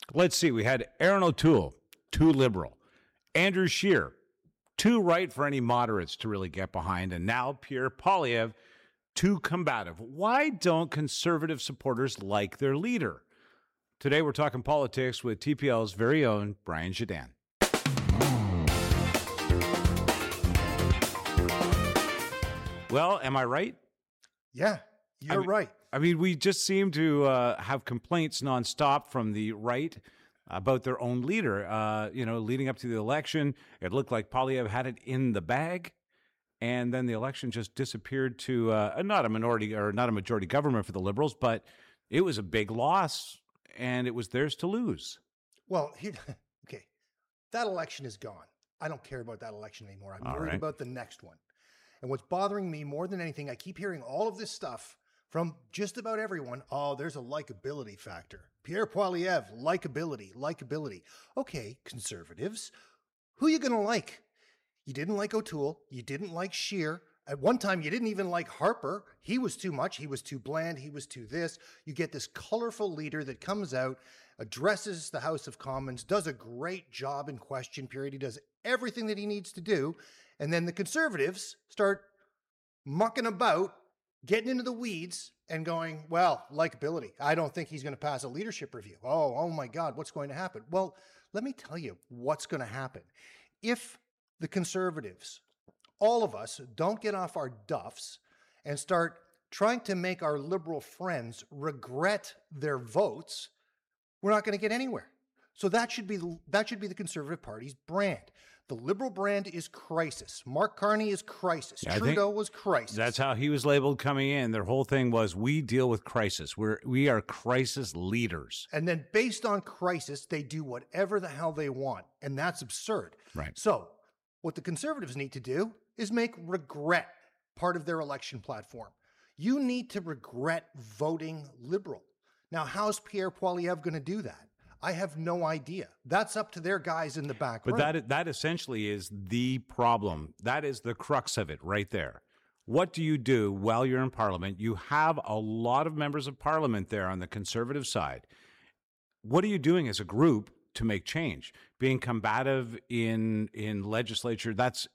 Let's see. We had Aaron O'Toole, too liberal. Andrew Scheer, too right for any moderates to really get behind. And now Pierre Poilievre, too combative. Why don't conservative supporters like their leader? Today we're talking politics with TPL's very own Brian Jedan. Well, am I right? Yeah, you're right. I mean, we just seem to have complaints nonstop from the right about their own leader. Leading up to the election, it looked like Poilievre had it in the bag, and then the election just disappeared to not a majority government for the Liberals, but it was a big loss, and it was theirs to lose. Well, okay, that election is gone. I don't care about that election anymore. I'm worried about the next one. And what's bothering me more than anything, I keep hearing all of this stuff from just about everyone. Oh, there's a likability factor. Pierre Poilievre, likability. Okay, conservatives, who are you going to like? You didn't like O'Toole. You didn't like Scheer. At one time, you didn't even like Harper. He was too much. He was too bland. He was too this. You get this colorful leader that comes out, addresses the House of Commons, does a great job in question period. He does everything that he needs to do. And then the conservatives start mucking about, getting into the weeds and going, well, likability. I don't think he's going to pass a leadership review. Oh my God, what's going to happen? Well, let me tell you what's going to happen. If the conservatives, all of us, don't get off our duffs and start trying to make our liberal friends regret their votes, we're not going to get anywhere. So that should be the Conservative Party's brand. The Liberal brand is crisis. Mark Carney is crisis. Yeah, Trudeau was crisis. That's how he was labeled coming in. Their whole thing was, we deal with crisis. We are crisis leaders. And then based on crisis, they do whatever the hell they want. And that's absurd. Right. So what the Conservatives need to do is make regret part of their election platform. You need to regret voting Liberal. Now, how's Pierre Poilievre going to do that? I have no idea. That's up to their guys in the back room. But that essentially is the problem. That is the crux of it right there. What do you do while you're in Parliament? You have a lot of members of Parliament there on the Conservative side. What are you doing as a group to make change? Being combative in legislature, that's,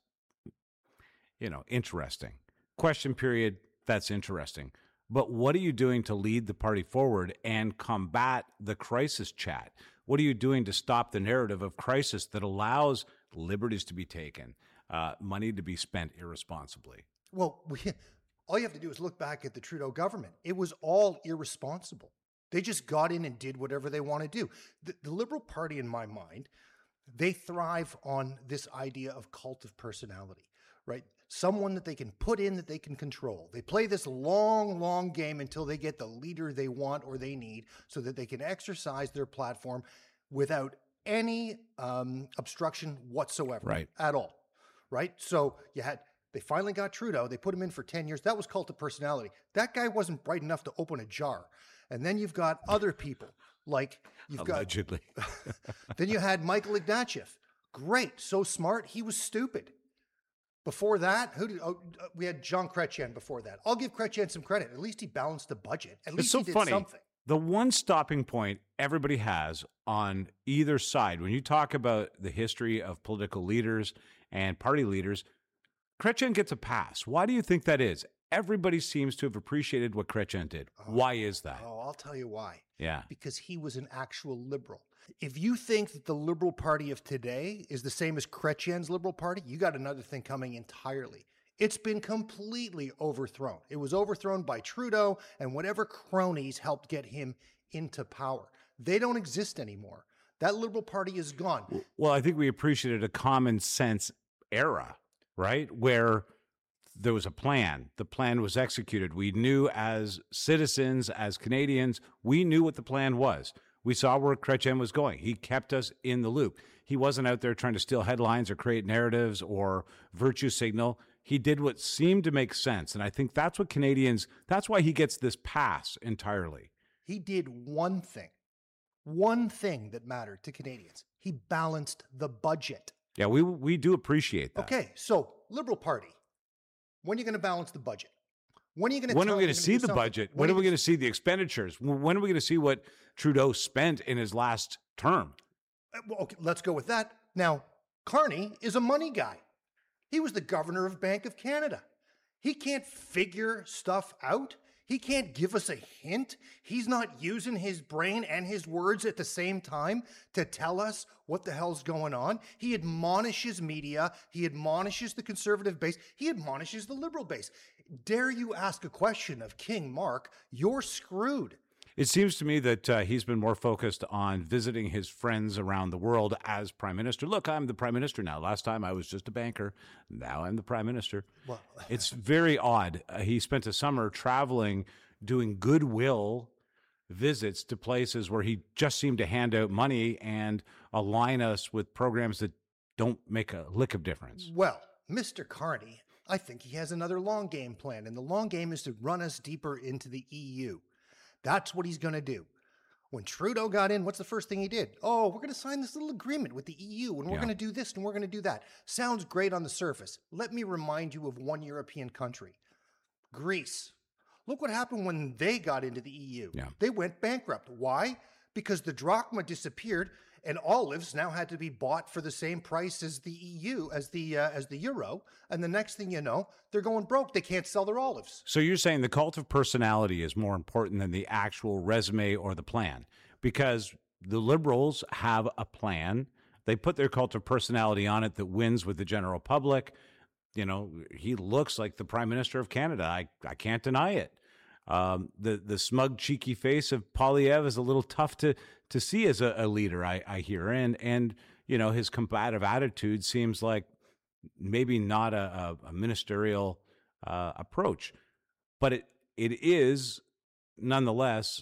interesting. Question period, that's interesting. But what are you doing to lead the party forward and combat the crisis chat? What are you doing to stop the narrative of crisis that allows liberties to be taken, money to be spent irresponsibly? Well, all you have to do is look back at the Trudeau government. It was all irresponsible. They just got in and did whatever they want to do. The Liberal Party, in my mind, they thrive on this idea of cult of personality, right? Someone that they can put in that they can control. They play this long game until they get the leader they want or they need so that they can exercise their platform without any obstruction whatsoever at all, right? So they finally got Trudeau. They put him in for 10 years. That was cult of personality. That guy wasn't bright enough to open a jar. And then you've got other people like Allegedly. Then you had Michael Ignatieff. Great. So smart. He was stupid. Before that, we had Jean Chrétien before that. I'll give Chrétien some credit. At least he balanced the budget. At least he did something. The one stopping point everybody has on either side, when you talk about the history of political leaders and party leaders, Chrétien gets a pass. Why do you think that is? Everybody seems to have appreciated what Chrétien did. Why is that? I'll tell you why. Yeah. Because he was an actual liberal. If you think that the Liberal Party of today is the same as Chrétien's Liberal Party, you got another thing coming entirely. It's been completely overthrown. It was overthrown by Trudeau and whatever cronies helped get him into power. They don't exist anymore. That Liberal Party is gone. Well, I think we appreciated a common sense era, right? Where there was a plan. The plan was executed. We knew as citizens, as Canadians, we knew what the plan was. We saw where Chrétien was going. He kept us in the loop. He wasn't out there trying to steal headlines or create narratives or virtue signal. He did what seemed to make sense. And I think that's what Canadians, that's why he gets this pass entirely. He did one thing that mattered to Canadians. He balanced the budget. Yeah, we do appreciate that. Okay, so Liberal Party, when are you going to balance the budget? When are you going to? When are we going to see the budget? When are we going to see the expenditures? When are we going to see what Trudeau spent in his last term? Well, okay, let's go with that. Now, Carney is a money guy. He was the governor of Bank of Canada. He can't figure stuff out. He can't give us a hint. He's not using his brain and his words at the same time to tell us what the hell's going on. He admonishes media. He admonishes the conservative base. He admonishes the liberal base. Dare you ask a question of King Mark, you're screwed. It seems to me that he's been more focused on visiting his friends around the world as prime minister. Look, I'm the prime minister now. Last time I was just a banker. Now I'm the prime minister. Well, it's very odd. He spent a summer traveling, doing goodwill visits to places where he just seemed to hand out money and align us with programs that don't make a lick of difference. Well, Mr. Carney, I think he has another long game plan, and the long game is to run us deeper into the EU. That's what he's going to do. When Trudeau got in, what's the first thing he did? Oh, we're going to sign this little agreement with the EU, and we're going to do this, and we're going to do that. Sounds great on the surface. Let me remind you of one European country, Greece. Look what happened when they got into the EU. Yeah. They went bankrupt. Why? Because the drachma disappeared, and olives now had to be bought for the same price as the EU, as the euro. And the next thing you know, they're going broke. They can't sell their olives. So you're saying the cult of personality is more important than the actual resume or the plan, because the Liberals have a plan. They put their cult of personality on it that wins with the general public. You know, he looks like the Prime Minister of Canada. I can't deny it. The smug, cheeky face of Poilievre is a little tough to see as a leader, I hear. And you know, his combative attitude seems like maybe not a ministerial approach. But it is, nonetheless,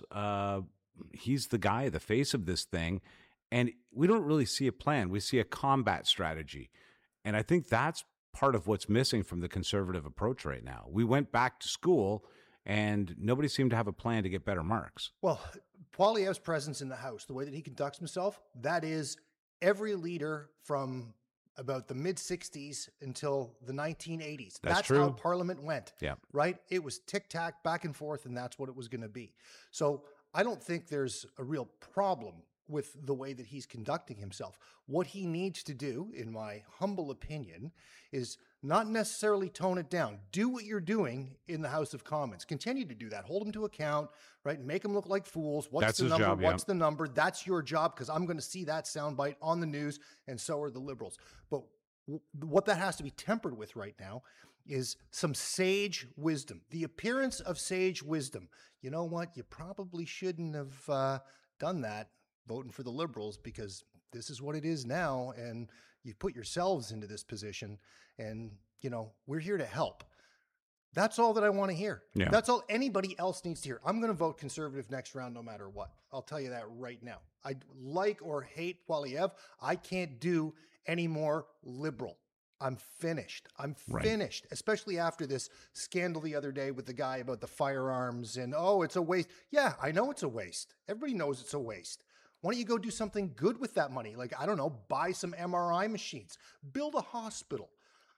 he's the guy, the face of this thing. And we don't really see a plan. We see a combat strategy. And I think that's part of what's missing from the conservative approach right now. We went back to school and nobody seemed to have a plan to get better marks. Well, Poilievre's presence in the House, the way that he conducts himself, that is every leader from about the mid-60s until the 1980s. That's true. How Parliament went, yeah. Right? It was tic-tac, back and forth, and that's what it was going to be. So I don't think there's a real problem with the way that he's conducting himself. What he needs to do, in my humble opinion, is not necessarily tone it down. Do what you're doing in the House of Commons. Continue to do that. Hold them to account, right? Make them look like fools. What's the number? Job, What's the number? That's your job, because I'm going to see that soundbite on the news, and so are the Liberals. But what that has to be tempered with right now is some sage wisdom, the appearance of sage wisdom. You know what? You probably shouldn't have done that, voting for the Liberals, because this is what it is now, and you've put yourselves into this position, and, you know, we're here to help. That's all that I want to hear. Yeah. That's all anybody else needs to hear. I'm going to vote Conservative next round no matter what. I'll tell you that right now. I like or hate Poilievre. I can't do any more Liberal. I'm finished. I'm finished, especially after this scandal the other day with the guy about the firearms and, oh, it's a waste. Yeah, I know it's a waste. Everybody knows it's a waste. Why don't you go do something good with that money? Like, I don't know, buy some MRI machines, build a hospital,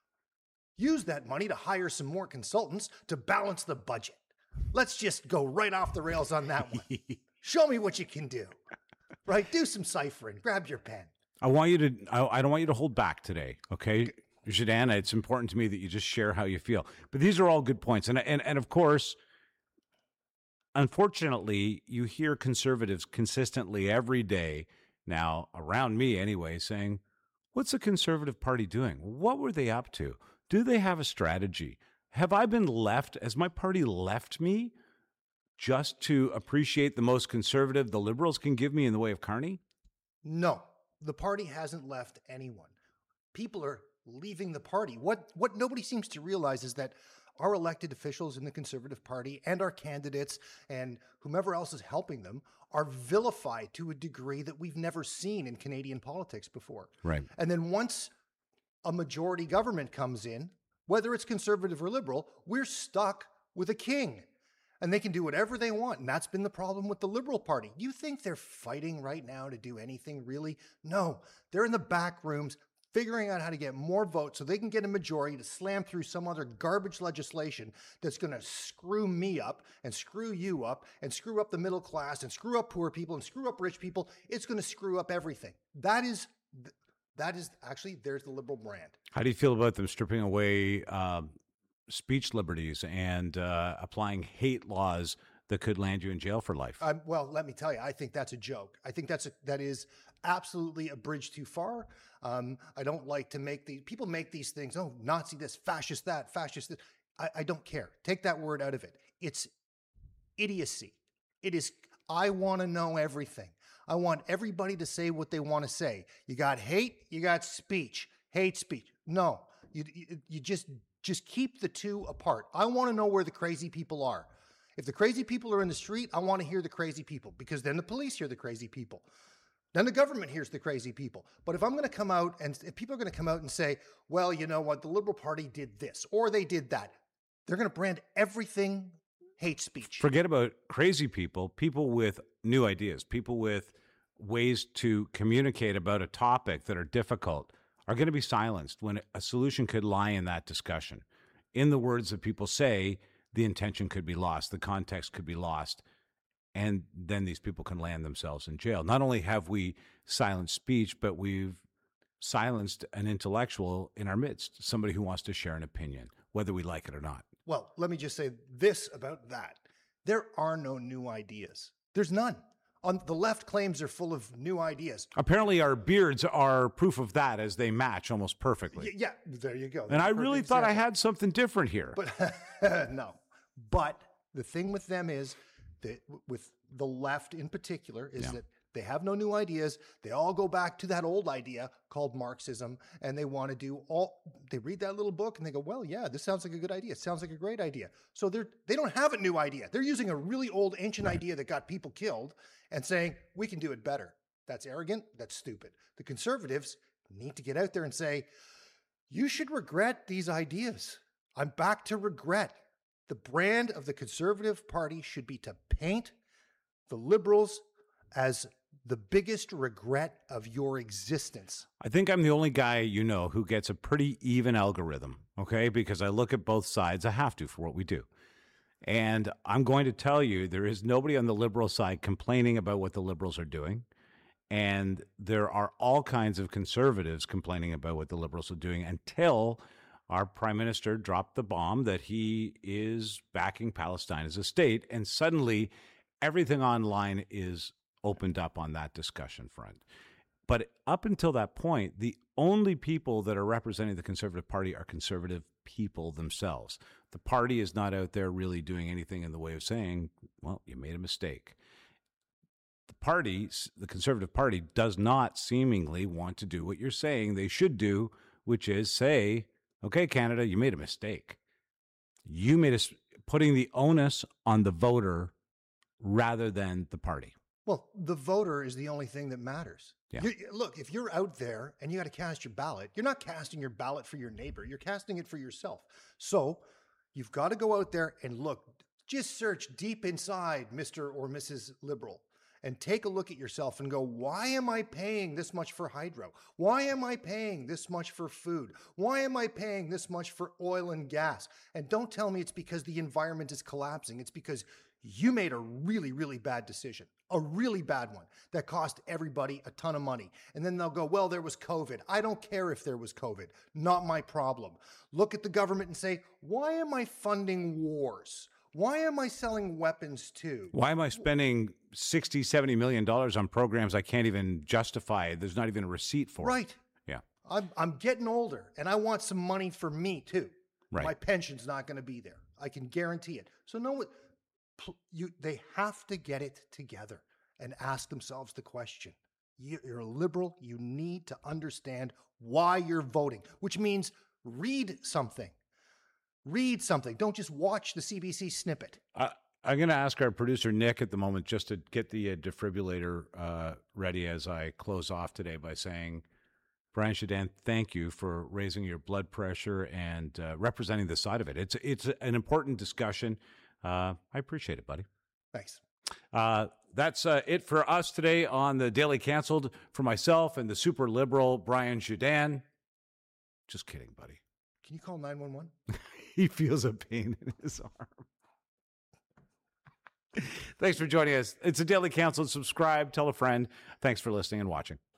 use that money to hire some more consultants to balance the budget. Let's just go right off the rails on that one. Show me what you can do, right? Do some ciphering, grab your pen. I don't want you to hold back today. Okay. Jadana, it's important to me that you just share how you feel, but these are all good points. And of course, unfortunately, you hear conservatives consistently every day now, around me anyway, saying, what's the Conservative Party doing? What were they up to? Do they have a strategy? Have I been left? Has my party left me just to appreciate the most conservative the Liberals can give me in the way of Carney? No, the party hasn't left anyone. People are leaving the party. What nobody seems to realize is that our elected officials in the Conservative Party and our candidates and whomever else is helping them are vilified to a degree that we've never seen in Canadian politics before. Right. And then once a majority government comes in, whether it's Conservative or Liberal, we're stuck with a king. And they can do whatever they want. And that's been the problem with the Liberal Party. You think they're fighting right now to do anything really? No, they're in the back rooms figuring out how to get more votes so they can get a majority to slam through some other garbage legislation that's going to screw me up and screw you up and screw up the middle class and screw up poor people and screw up rich people. It's going to screw up everything. That is actually, there's the liberal brand. How do you feel about them stripping away speech liberties and applying hate laws that could land you in jail for life? Well, let me tell you, I think that's a joke. I think that is absolutely a bridge too far. I don't like to people make these things, oh, Nazi this, fascist that, fascist this. I don't care. Take that word out of it. It's idiocy. It is, I want to know everything. I want everybody to say what they want to say. You got hate, you got speech. Hate speech. No, you just keep the two apart. I want to know where the crazy people are. If the crazy people are in the street, I want to hear the crazy people, because then the police hear the crazy people. Then the government hears the crazy people. But if I'm going to come out and if people are going to come out and say, well, you know what, the Liberal Party did this or they did that, they're going to brand everything hate speech. Forget about crazy people, people with new ideas, people with ways to communicate about a topic that are difficult are going to be silenced when a solution could lie in that discussion. In the words that people say, the intention could be lost, the context could be lost, and then these people can land themselves in jail. Not only have we silenced speech, but we've silenced an intellectual in our midst, somebody who wants to share an opinion, whether we like it or not. Well, let me just say this about that. There are no new ideas. There's none. On the left claims they're full of new ideas. Apparently our beards are proof of that, as they match almost perfectly. Yeah, there you go. And I really thought I had something different here. But no. But the thing with them is that with the left in particular is that they have no new ideas. They all go back to that old idea called Marxism, and they want to do they read that little book and they go, well, yeah, this sounds like a good idea. It sounds like a great idea. So they don't have a new idea. They're using a really old ancient idea that got people killed and saying, we can do it better. That's arrogant. That's stupid. The conservatives need to get out there and say, you should regret these ideas. I'm back to regret. The brand of the Conservative Party should be to paint the Liberals as the biggest regret of your existence. I think I'm the only guy who gets a pretty even algorithm, okay? Because I look at both sides. I have to for what we do. And I'm going to tell you, there is nobody on the Liberal side complaining about what the Liberals are doing. And there are all kinds of conservatives complaining about what the Liberals are doing until our prime minister dropped the bomb that he is backing Palestine as a state. And suddenly everything online is opened up on that discussion front. But up until that point, the only people that are representing the Conservative Party are conservative people themselves. The party is not out there really doing anything in the way of saying, well, you made a mistake. The Conservative Party, does not seemingly want to do what you're saying they should do, which is say, okay, Canada, you made a mistake. You made putting the onus on the voter rather than the party. Well, the voter is the only thing that matters. Yeah. Look, if you're out there and you got to cast your ballot, you're not casting your ballot for your neighbor. You're casting it for yourself. So you've got to go out there and look, just search deep inside Mr. or Mrs. Liberal and take a look at yourself and go, why am I paying this much for hydro? Why am I paying this much for food? Why am I paying this much for oil and gas? And don't tell me it's because the environment is collapsing. It's because you made a really, really bad decision, a really bad one that cost everybody a ton of money. And then they'll go, well, there was COVID. I don't care if there was COVID. Not my problem. Look at the government and say, why am I funding wars? Why am I selling weapons too? Why am I spending $60, $70 million on programs I can't even justify? There's not even a receipt for. Right. Yeah. I'm getting older and I want some money for me too. Right. My pension's not going to be there. I can guarantee it. So they have to get it together and ask themselves the question. You're a liberal. You need to understand why you're voting, which means read something. Read something. Don't just watch the CBC snippet. I'm going to ask our producer, Nick, at the moment, just to get the defibrillator ready as I close off today by saying, Brian Shadan, thank you for raising your blood pressure and representing the side of it. It's an important discussion. I appreciate it, buddy. Thanks. That's it for us today on the Daily Canceled. For myself and the super liberal Brian Shadan, Just kidding, buddy. Can you call 911? He feels a pain in his arm. Thanks for joining us. It's a Daily Counsel. Subscribe, tell a friend. Thanks for listening and watching.